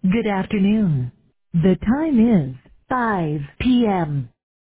Good afternoon. The time is 5 p.m.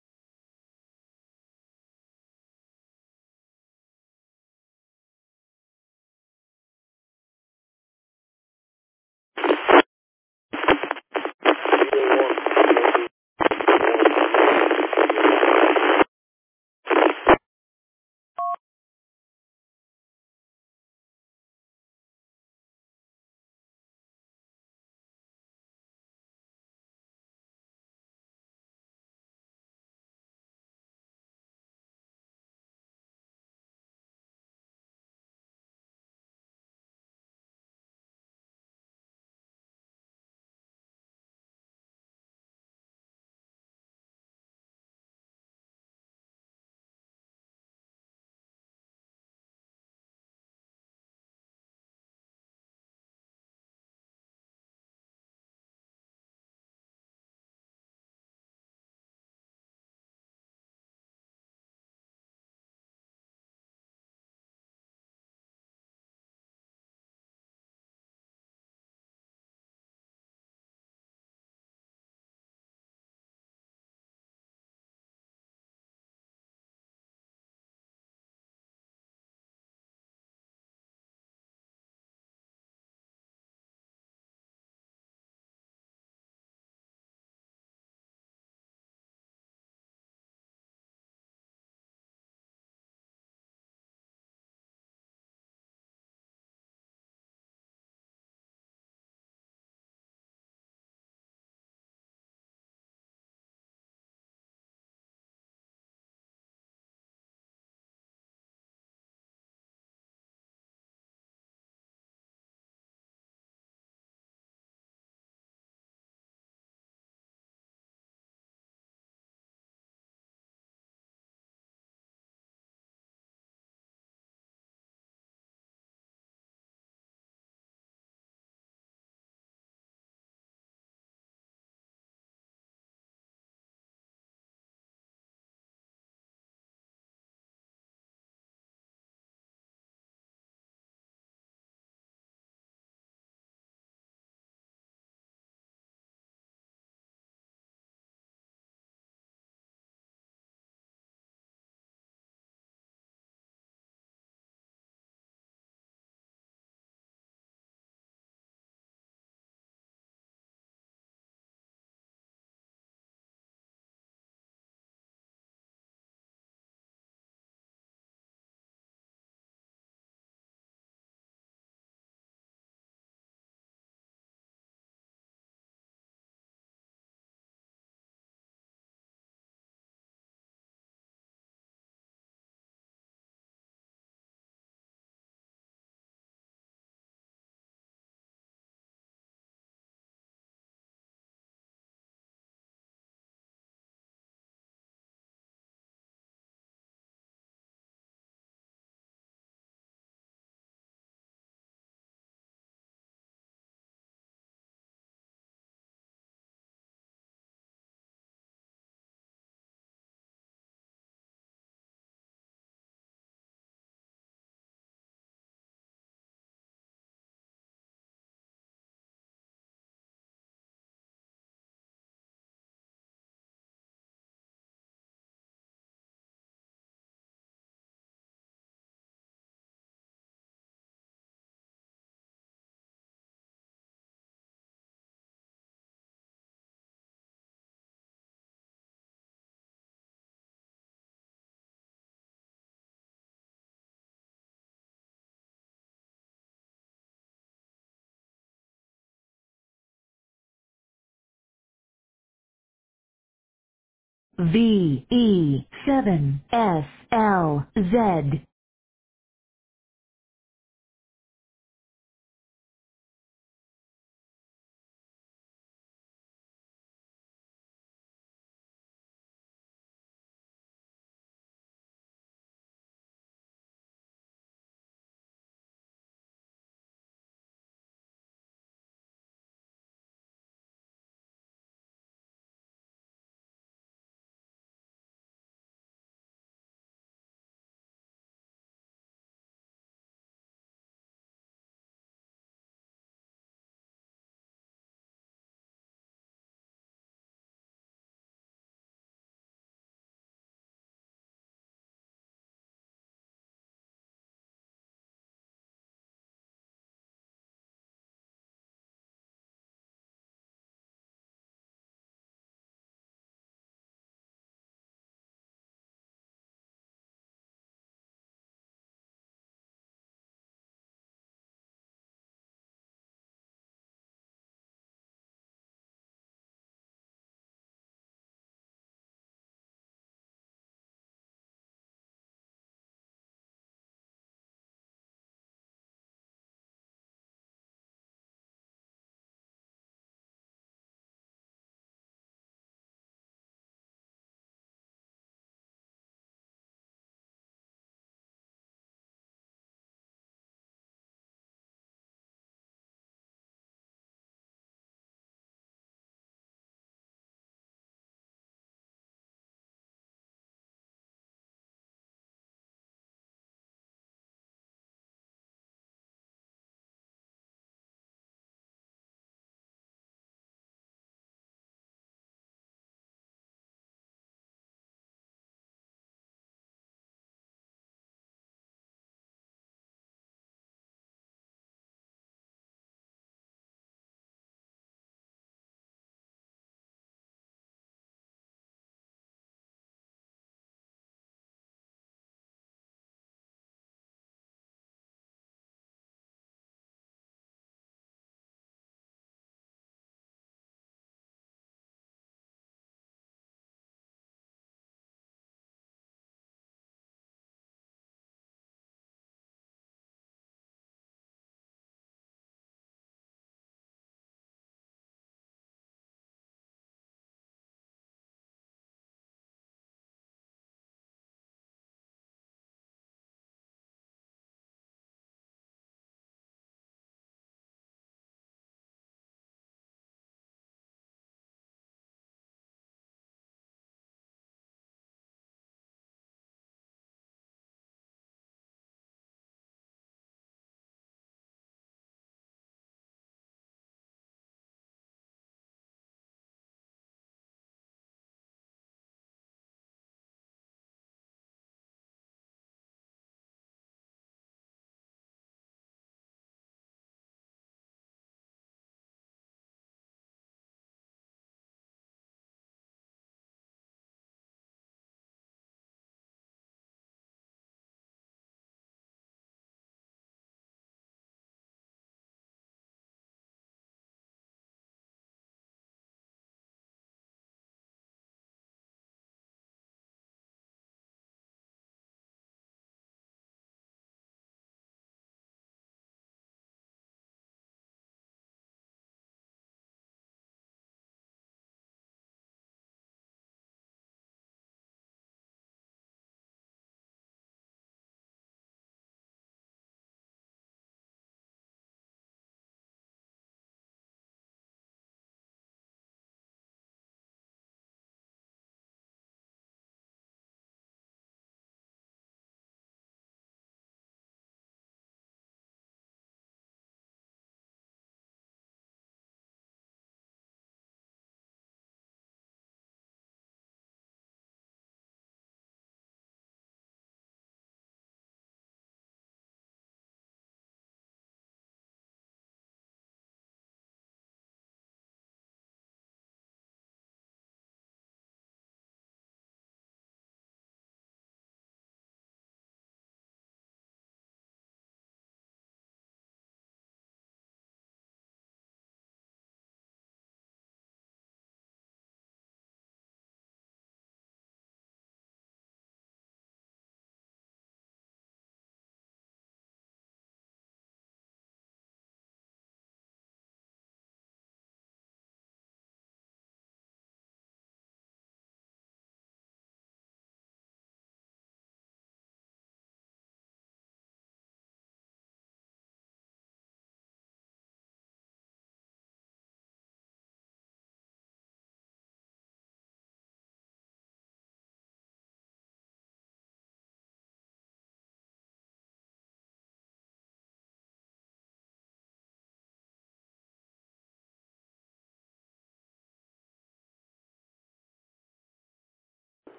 VE7SLZ.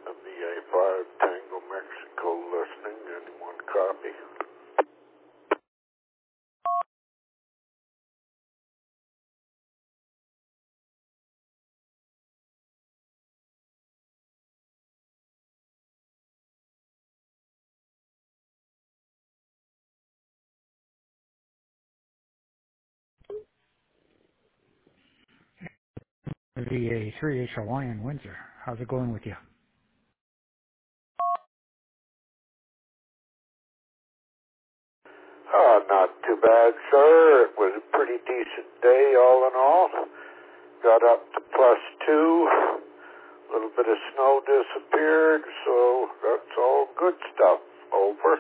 VA5 Tango Mexico listening and one copy. VA3H Hawaiian Windsor. How's it going with you? Not too bad, sir. It was a pretty decent day all in all. Got up to +2. A little bit of snow disappeared, so that's all good stuff. Over.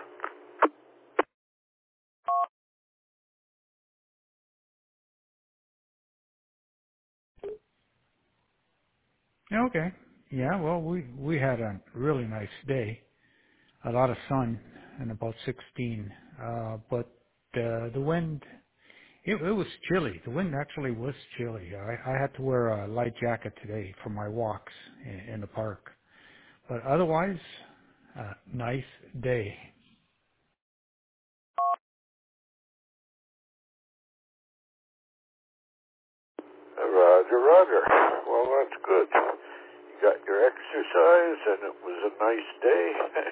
Yeah, okay. Yeah, well, we had a really nice day. A lot of sun and about 16. But the wind, it was chilly. The wind actually was chilly. I had to wear a light jacket today for my walks in the park. But otherwise, nice day. Roger, roger. Well, that's good. You got your exercise, and it was a nice day.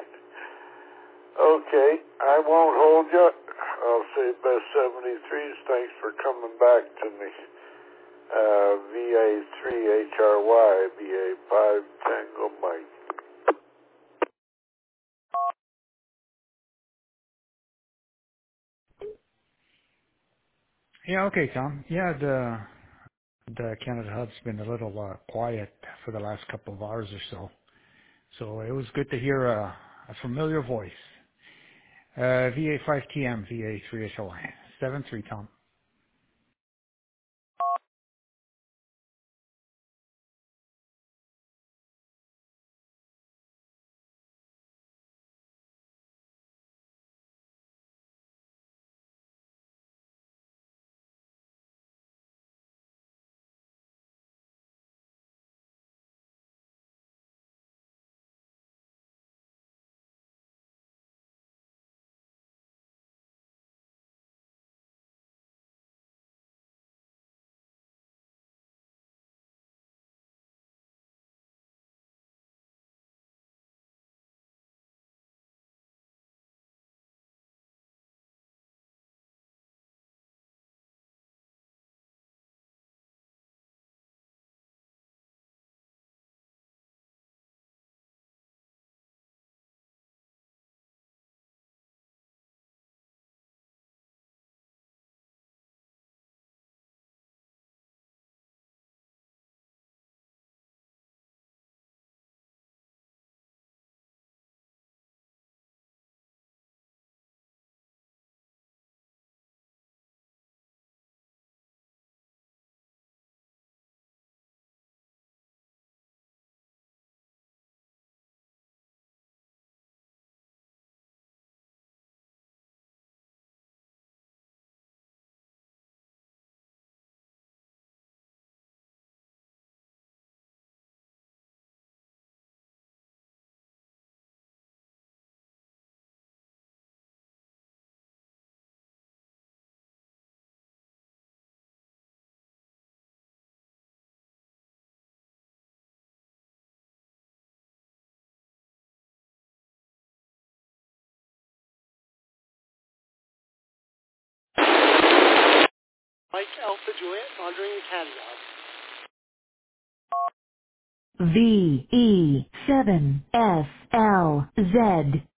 Okay, I won't hold you. I'll say best 73s. Thanks for coming back to me. VA3HRY, VA5 Tango Mike. Yeah, okay, Tom. Yeah, the Canada Hub's been a little quiet for the last couple of hours or so. So it was good to hear a familiar voice. VA5TM, VA3HOI. 73, Tom. Mike Alpha Juliet, Laundering Canada. VE7SLZ